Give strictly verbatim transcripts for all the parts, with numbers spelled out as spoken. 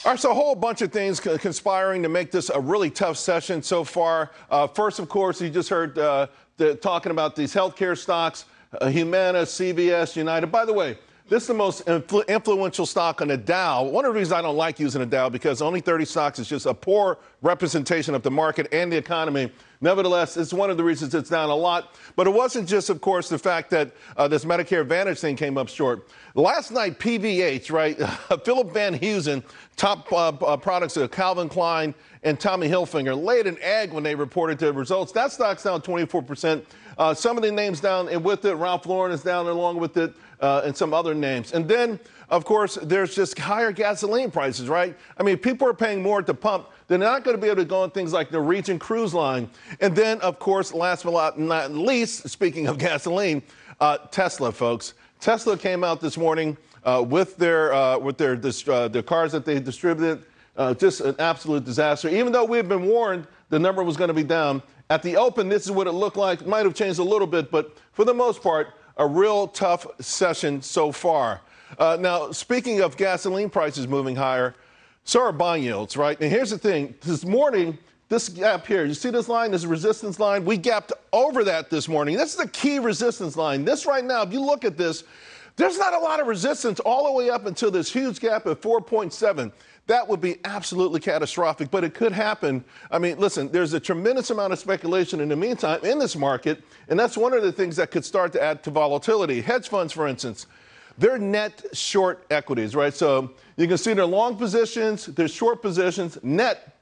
All right, so a whole bunch of things conspiring to make this a really tough session so far. Uh, first, of course, you just heard uh, the, talking about these healthcare stocks, uh, Humana, C V S, United. By the way, this is the most influ- influential stock on the Dow. One of the reasons I don't like using the Dow, because only thirty stocks is just a poor representation of the market and the economy. Nevertheless, it's one of the reasons it's down a lot. But it wasn't just, of course, the fact that uh, this Medicare Advantage thing came up short. Last night, P V H, right, Philip Van Heusen, top uh, uh, products of Calvin Klein and Tommy Hilfiger, laid an egg when they reported their results. That stock's down twenty-four percent. Uh, some of the names down, and with it, Ralph Lauren is down along with it, uh, and some other names. And then, of course, there's just higher gasoline prices, right? I mean, people are paying more at the pump. They're not going to be able to go on things like the Norwegian Cruise Line. And then, of course, last but not least, speaking of gasoline, uh, Tesla, folks. Tesla came out this morning uh, with their uh, with their uh, their cars that they distributed. Uh, just an absolute disaster. Even though we had been warned the number was going to be down. At the open, this is what it looked like. It might have changed a little bit, but for the most part, a real tough session so far. Uh, now, speaking of gasoline prices moving higher, so are bond yields, right? And here's the thing. This morning, this gap here, you see this line, this resistance line? We gapped over that this morning. This is the key resistance line. This right now, if you look at this, there's not a lot of resistance all the way up until this huge gap at four point seven. That would be absolutely catastrophic, but it could happen. I mean, listen, there's a tremendous amount of speculation in the meantime in this market, and that's one of the things that could start to add to volatility. Hedge funds, for instance, they're net short equities, right? So you can see their long positions, their short positions, net.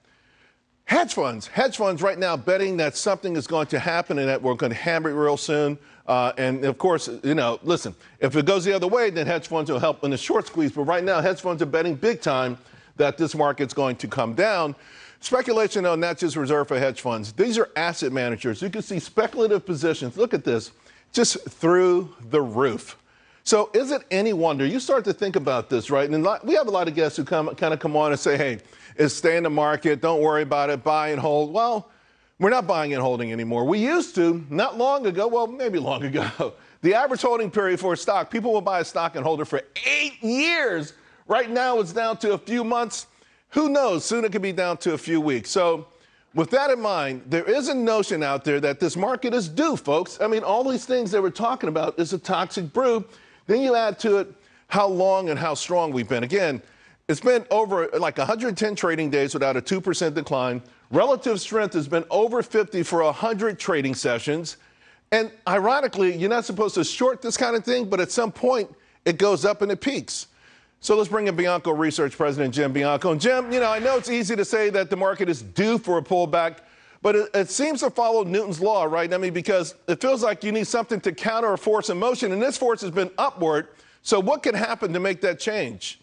Hedge funds, hedge funds right now betting that something is going to happen and that we're going to hammer it real soon. Uh, and of course, you know, listen, if it goes the other way, then hedge funds will help in the short squeeze. But right now, hedge funds are betting big time that this market's going to come down. Speculation, though, not just reserved for hedge funds. These are asset managers. You can see speculative positions. Look at this, just through the roof. So is it any wonder? You start to think about this, right? And we have a lot of guests who come kind of come on and say, hey, it's stay in the market. Don't worry about it. Buy and hold. Well, we're not buying and holding anymore. We used to, not long ago, well, maybe long ago. The average holding period for a stock, people will buy a stock and hold it for eight years. Right now, it's down to a few months. Who knows? Soon it could be down to a few weeks. So with that in mind, there is a notion out there that this market is due, folks. I mean, all these things that we're talking about is a toxic brew. Then you add to it how long and how strong we've been. Again, it's been over like one hundred ten trading days without a two percent decline. Relative strength has been over fifty for one hundred trading sessions. And ironically, you're not supposed to short this kind of thing, but at some point, it goes up and it peaks. So let's bring in Bianco Research President Jim Bianco. And Jim, you know, I know it's easy to say that the market is due for a pullback, but it, it seems to follow Newton's law, right? I mean, because it feels like you need something to counter a force in motion, and this force has been upward. So what can happen to make that change?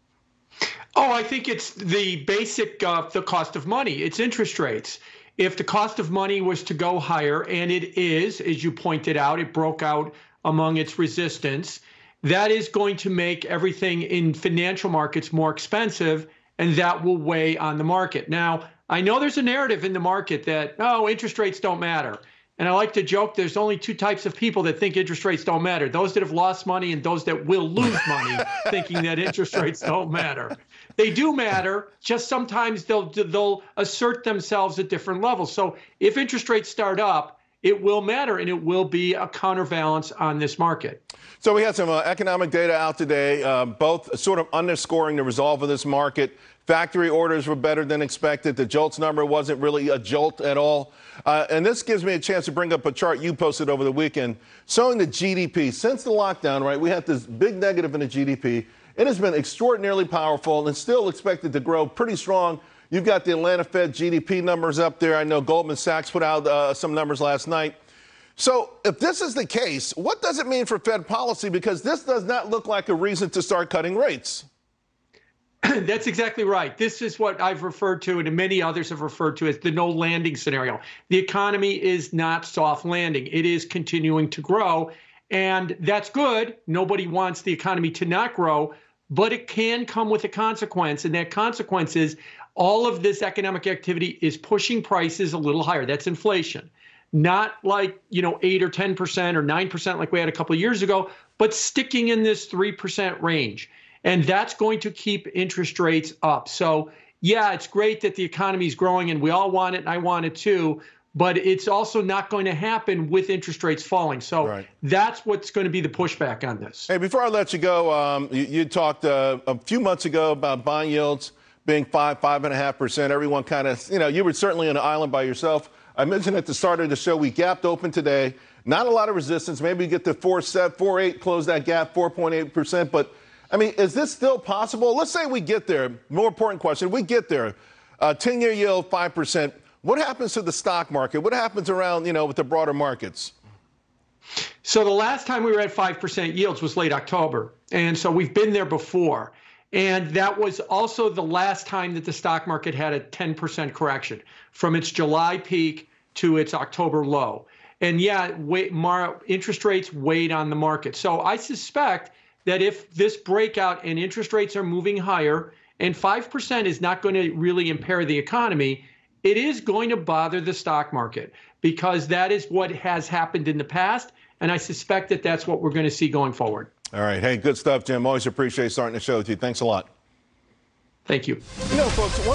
Oh, I think it's the basic, uh, the cost of money. It's interest rates. If the cost of money was to go higher, and it is, as you pointed out, it broke out among its resistance, that is going to make everything in financial markets more expensive, and that will weigh on the market. Now, I know there's a narrative in the market that, oh, interest rates don't matter. And I like to joke there's only two types of people that think interest rates don't matter, those that have lost money and those that will lose money thinking that interest rates don't matter. They do matter, just sometimes they'll, they'll assert themselves at different levels. So if interest rates start up, it will matter, and it will be a counterbalance on this market. So we had some uh, economic data out today, uh, both sort of underscoring the resolve of this market. Factory orders were better than expected. The JOLTS number wasn't really a jolt at all. Uh, and this gives me a chance to bring up a chart you posted over the weekend showing the G D P. Since the lockdown, right, we had this big negative in the G D P. It has been extraordinarily powerful and still expected to grow pretty strong. You've got the Atlanta Fed G D P numbers up there. I know Goldman Sachs put out uh, some numbers last night. So if this is the case, what does it mean for Fed policy? Because this does not look like a reason to start cutting rates. That's exactly right. This is what I've referred to, and many others have referred to as the no landing scenario. The economy is not soft landing. It is continuing to grow, and that's good. Nobody wants the economy to not grow, but it can come with a consequence, and that consequence is all of this economic activity is pushing prices a little higher. That's inflation. Not like, you know, eight or ten percent or nine percent like we had a couple of years ago, but sticking in this three percent range. And that's going to keep interest rates up. So, yeah, it's great that the economy is growing and we all want it and I want it too, but it's also not going to happen with interest rates falling. So right. that's what's going to be the pushback on this. Hey, before I let you go, um, you, you talked uh, a few months ago about bond yields being five, five and a half percent. Everyone kind of, you know, you were certainly on an island by yourself. I mentioned at the start of the show, we gapped open today. Not a lot of resistance. Maybe we get to four, seven, four, eight, close that gap, four point eight percent. But I mean, is this still possible? Let's say we get there. More important question. We get there. Uh, ten-year yield, five percent. What happens to the stock market? What happens around, you know, with the broader markets? So the last time we were at five percent yields was late October. And so we've been there before. And that was also the last time that the stock market had a ten percent correction from its July peak to its October low. And yeah, wait, Mar- interest rates weighed on the market. So I suspect that if this breakout and interest rates are moving higher and five percent is not going to really impair the economy, it is going to bother the stock market because that is what has happened in the past. And I suspect that that's what we're going to see going forward. All right. Hey, good stuff, Jim. Always appreciate starting the show with you. Thanks a lot. Thank you. You know, folks,